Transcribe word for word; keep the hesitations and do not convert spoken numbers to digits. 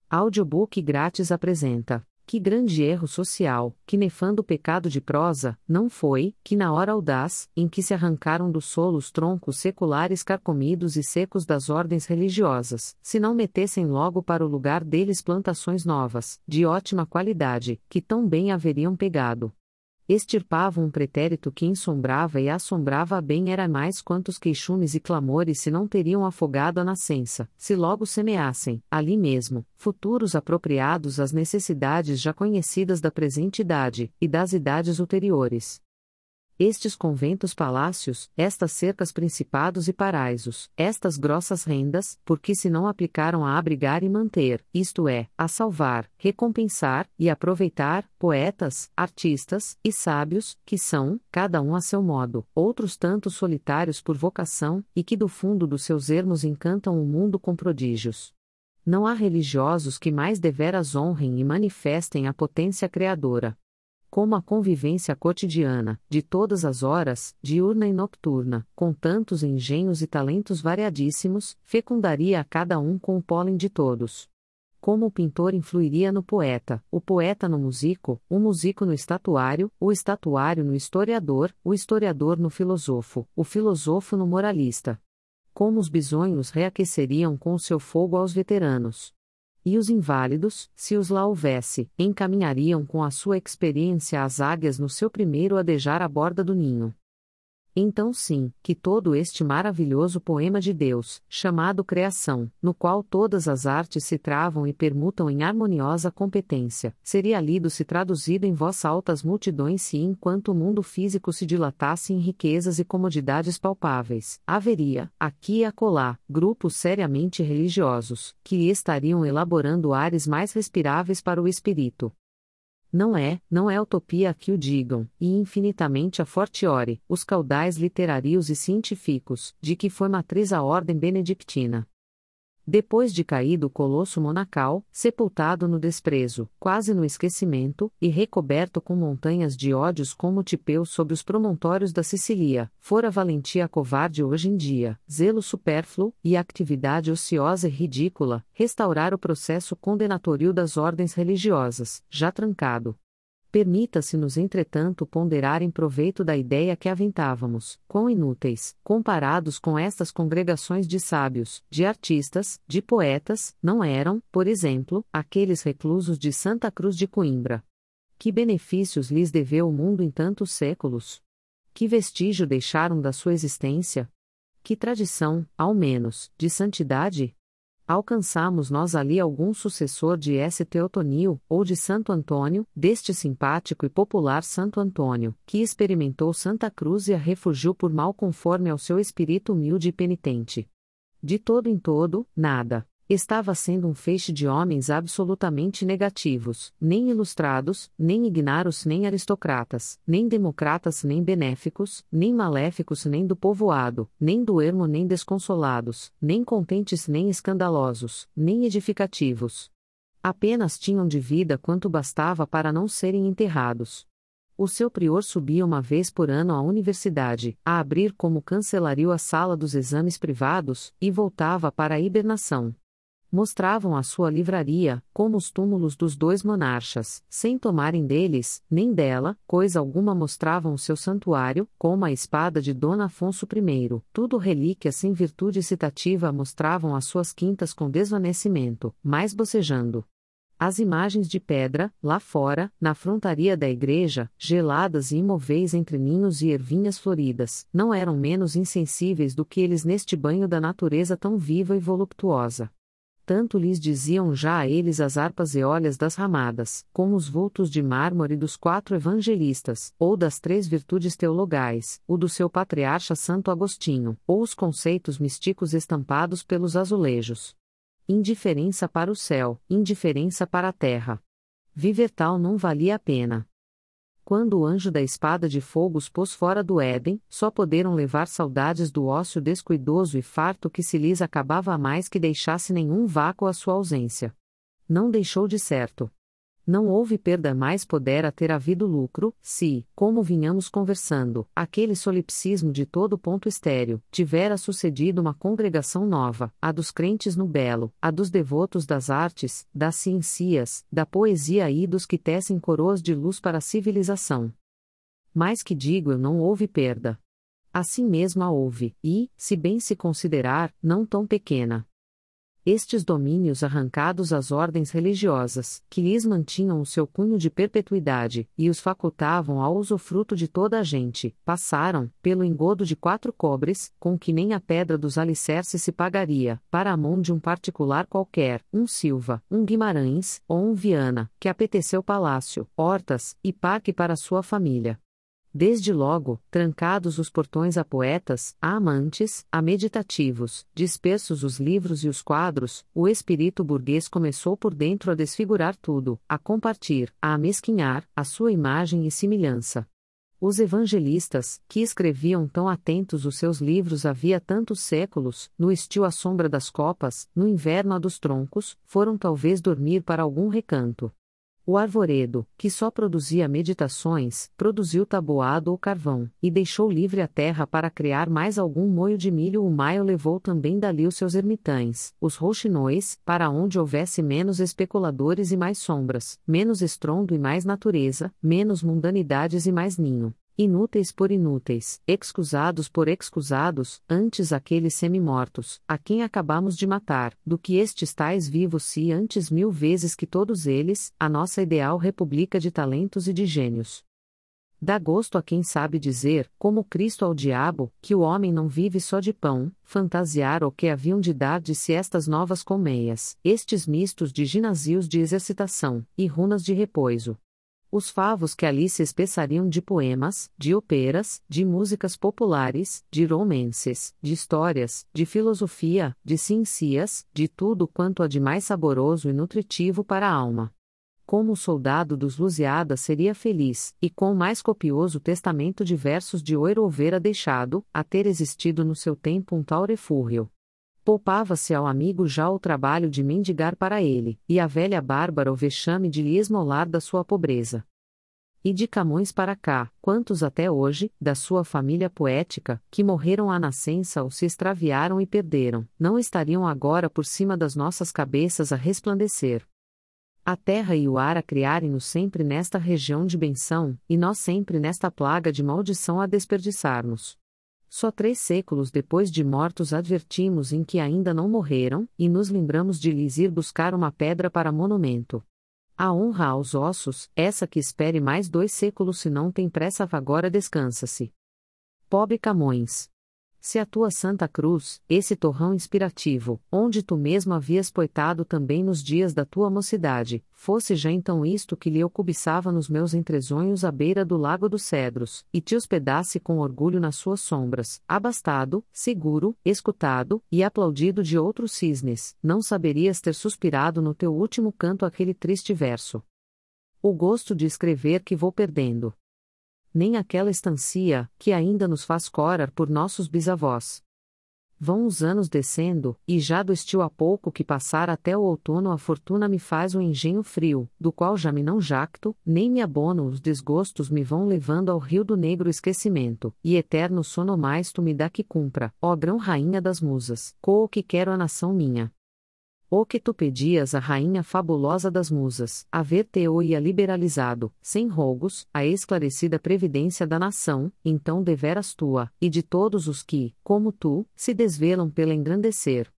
Audiobook grátis apresenta: que grande erro social, que nefando pecado de prosa, não foi, que na hora audaz, em que se arrancaram do solo os troncos seculares carcomidos e secos das ordens religiosas, se não metessem logo para o lugar deles plantações novas, de ótima qualidade, que tão bem haveriam pegado. Extirpavam um pretérito que ensombrava e assombrava bem era mais quantos queixumes e clamores se não teriam afogado a nascença, se logo semeassem, ali mesmo, futuros apropriados às necessidades já conhecidas da presente idade, e das idades ulteriores. Estes conventos palácios, estas cercas principados e paraísos, estas grossas rendas, porque se não aplicaram a abrigar e manter, isto é, a salvar, recompensar, e aproveitar, poetas, artistas, e sábios, que são, cada um a seu modo, outros tantos solitários por vocação, e que do fundo dos seus ermos encantam o mundo com prodígios. Não há religiosos que mais deveras honrem e manifestem a potência criadora. Como a convivência cotidiana, de todas as horas, diurna e nocturna, com tantos engenhos e talentos variadíssimos, fecundaria a cada um com o pólen de todos. Como o pintor influiria no poeta, o poeta no músico, o músico no estatuário, o estatuário no historiador, o historiador no filósofo, o filósofo no moralista. Como os bisonhos reaqueceriam com o seu fogo aos veteranos. E os inválidos, se os lá houvesse, encaminhariam com a sua experiência as águias no seu primeiro adejar à borda do ninho. Então sim, que todo este maravilhoso poema de Deus, chamado Criação, no qual todas as artes se travam e permutam em harmoniosa competência, seria lido se traduzido em voz altas multidões se enquanto o mundo físico se dilatasse em riquezas e comodidades palpáveis, haveria, aqui e acolá, grupos seriamente religiosos, que lhe estariam elaborando ares mais respiráveis para o espírito. Não é, não é utopia a que o digam, e infinitamente a fortiori, os caudais literários e científicos, de que foi matriz a ordem benedictina. Depois de caído o colosso monacal, sepultado no desprezo, quase no esquecimento, e recoberto com montanhas de ódios como Tipeu sob os promontórios da Sicília, fora valentia covarde hoje em dia, zelo supérfluo, e atividade ociosa e ridícula, restaurar o processo condenatório das ordens religiosas, já trancado. Permita-se-nos entretanto ponderar em proveito da ideia que aventávamos, quão inúteis, comparados com estas congregações de sábios, de artistas, de poetas, não eram, por exemplo, aqueles reclusos de Santa Cruz de Coimbra. Que benefícios lhes deveu o mundo em tantos séculos? Que vestígio deixaram da sua existência? Que tradição, ao menos, de santidade? Alcançamos nós ali algum sucessor de S. Teotonil, ou de Santo Antônio, deste simpático e popular Santo Antônio, que experimentou Santa Cruz e a refugiu por mal conforme ao seu espírito humilde e penitente? De todo em todo, nada. Estava sendo um feixe de homens absolutamente negativos, nem ilustrados, nem ignaros nem aristocratas, nem democratas nem benéficos, nem maléficos nem do povoado, nem do ermo nem desconsolados, nem contentes nem escandalosos, nem edificativos. Apenas tinham de vida quanto bastava para não serem enterrados. O seu prior subia uma vez por ano à universidade, a abrir como cancelario a sala dos exames privados, e voltava para a hibernação. Mostravam a sua livraria, como os túmulos dos dois monarcas, sem tomarem deles, nem dela, coisa alguma mostravam o seu santuário, como a espada de Dom Afonso I, tudo relíquia sem virtude citativa mostravam as suas quintas com desvanecimento, mais bocejando. As imagens de pedra, lá fora, na frontaria da igreja, geladas e imóveis entre ninhos e ervinhas floridas, não eram menos insensíveis do que eles neste banho da natureza tão viva e voluptuosa. Tanto lhes diziam já a eles as harpas eólias das ramadas, como os vultos de mármore dos quatro evangelistas, ou das três virtudes teologais, o do seu patriarca Santo Agostinho, ou os conceitos místicos estampados pelos azulejos. Indiferença para o céu, indiferença para a terra. Viver tal não valia a pena. Quando o anjo da espada de fogo os pôs fora do Éden, só poderam levar saudades do ócio descuidoso e farto que se lhes acabava a mais que deixasse nenhum vácuo à sua ausência. Não deixou de certo. Não houve perda, mais podera ter havido lucro, se, como vinhamos conversando, aquele solipsismo de todo ponto estéril, tivera sucedido uma congregação nova, a dos crentes no belo, a dos devotos das artes, das ciências, da poesia e dos que tecem coroas de luz para a civilização. Mais que digo eu, não houve perda. Assim mesmo a houve, e, se bem se considerar, não tão pequena. Estes domínios arrancados às ordens religiosas, que lhes mantinham o seu cunho de perpetuidade, e os facultavam ao usufruto de toda a gente, passaram, pelo engodo de quatro cobres, com que nem a pedra dos alicerces se pagaria, para a mão de um particular qualquer, um Silva, um Guimarães, ou um Viana, que apeteceu palácio, hortas, e parque para sua família. Desde logo, trancados os portões a poetas, a amantes, a meditativos, dispersos os livros e os quadros, o espírito burguês começou por dentro a desfigurar tudo, a compartir, a amesquinhar, a sua imagem e semelhança. Os evangelistas, que escreviam tão atentos os seus livros havia tantos séculos, no estio à sombra das copas, no inverno a dos troncos, foram talvez dormir para algum recanto. O arvoredo, que só produzia meditações, produziu taboado ou carvão, e deixou livre a terra para criar mais algum moio de milho. O maio levou também dali os seus ermitães, os rouxinóis, para onde houvesse menos especuladores e mais sombras, menos estrondo e mais natureza, menos mundanidades e mais ninho. Inúteis por inúteis, excusados por excusados, antes aqueles semi-mortos, a quem acabamos de matar, do que estes tais vivos, se antes mil vezes que todos eles, a nossa ideal república de talentos e de gênios. Dá gosto a quem sabe dizer, como Cristo ao diabo, que o homem não vive só de pão, fantasiar o que haviam de dar de si estas novas colmeias, estes mistos de ginásios de exercitação, e runas de repouso. Os favos que ali se espessariam de poemas, de óperas, de músicas populares, de romances, de histórias, de filosofia, de ciências, de tudo quanto há de mais saboroso e nutritivo para a alma. Como o soldado dos Lusíadas seria feliz, e quão mais copioso testamento de versos de oiro houvera deixado, a ter existido no seu tempo um tal refúgio. Poupava-se ao amigo já o trabalho de mendigar para ele, e a velha bárbara o vexame de lhe esmolar da sua pobreza. E de Camões para cá, quantos até hoje, da sua família poética, que morreram à nascença ou se extraviaram e perderam, não estariam agora por cima das nossas cabeças a resplandecer? A terra e o ar a criarem-nos sempre nesta região de benção, e nós sempre nesta plaga de maldição a desperdiçar-nos. Só três séculos depois de mortos advertimos em que ainda não morreram, e nos lembramos de lhes ir buscar uma pedra para monumento. A honra aos ossos, essa que espere mais dois séculos se não tem pressa agora descansa-se. Pobre Camões! Se a tua Santa Cruz, esse torrão inspirativo, onde tu mesmo havias poetado também nos dias da tua mocidade, fosse já então isto que lhe eu cobiçava nos meus entresonhos à beira do Lago dos Cedros, e te hospedasse com orgulho nas suas sombras, abastado, seguro, escutado, e aplaudido de outros cisnes, não saberias ter suspirado no teu último canto aquele triste verso. O gosto de escrever que vou perdendo. Nem aquela estancia, que ainda nos faz corar por nossos bisavós. Vão os anos descendo, e já do estio há pouco que passar até o outono a fortuna me faz um engenho frio, do qual já me não jacto, nem me abono, os desgostos me vão levando ao rio do negro esquecimento, e eterno sono mais tu me dá que cumpra, ó grão-rainha das musas, co o que quero a nação minha. O que tu pedias à rainha fabulosa das musas, haver-te-o-ia liberalizado, sem rogos, a esclarecida previdência da nação, então deveras tua, e de todos os que, como tu, se desvelam pela engrandecer,